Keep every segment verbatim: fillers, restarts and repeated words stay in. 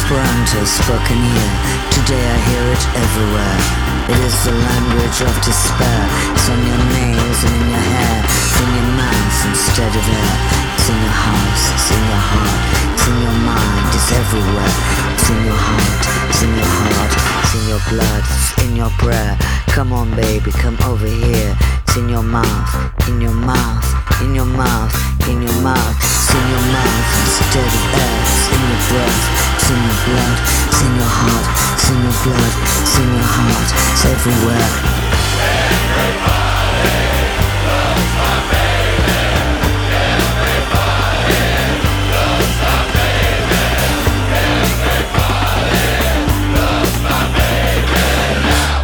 Esperanto spoken here. Today I hear it everywhere. It is the language of despair. It's on your nails and in your hair. It's in your mouth instead of air. It's in your house, it's in your heart. It's in your mind, it's everywhere. It's in your heart, it's in your heart. It's in your blood, it's in your prayer. Come on baby, come over here. It's in your mouth, in your mouth, in your mouth, in your mouth. It's in your mouth instead of air. It's in your breath, it's in your blood. It's in your heart, it's in your blood. It's in your heart, it's everywhere. Everybody loves my baby. Everybody loves my baby. Everybody loves my baby now.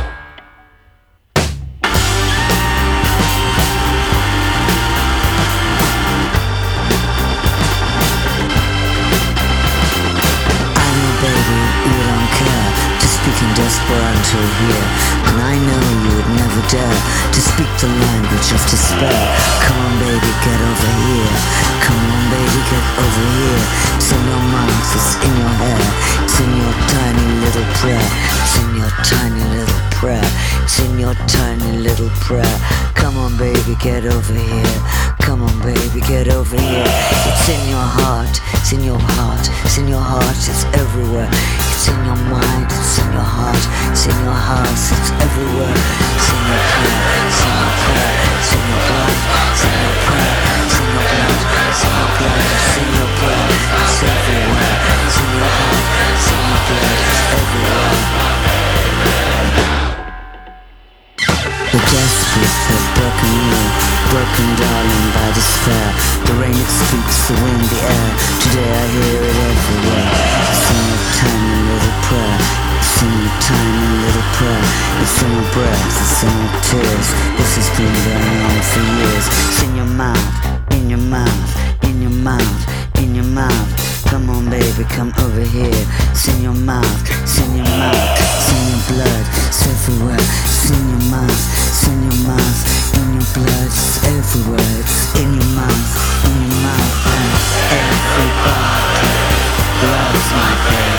I know baby, you don't care to speak in Esperanto here, and I know you would never dare to speak the language of despair. Come on baby, get over here. Come on baby, get over here. It's in your mouth, it's in your hair. It's in your tiny little prayer. It's in your tiny little prayer. It's in your tiny little prayer. Come on baby, get over here. Come on baby, get over here. It's in your heart, it's in your heart. It's in your heart, it's everywhere. It's in your mind, it's in your heart. It's in your house, it's everywhere. It's in your prayer, it's in your prayer. It's in your blood, it's in your prayer. It's in your blood, it's in your blood. It's in your prayer, it's everywhere. It's in your heart, it's in your blood. It's everywhere. The desperate have broken you, broken darling by despair. The rain it speaks, the wind, the air. Today I hear it everywhere. It's in your tiny little prayer. It's in your tiny little prayer. It's in your breath, it's in your tears. This has been going on for years. It's in your mouth, in your mouth, in your mouth, in your mouth. Come on baby, come over here. It's in your mouth, it's in your mouth. It's in your blood, it's everywhere. It's in your mouth, it's in your mouth, in your blood. It's everywhere. It's in your mouth, in your mouth. And everybody loves my baby.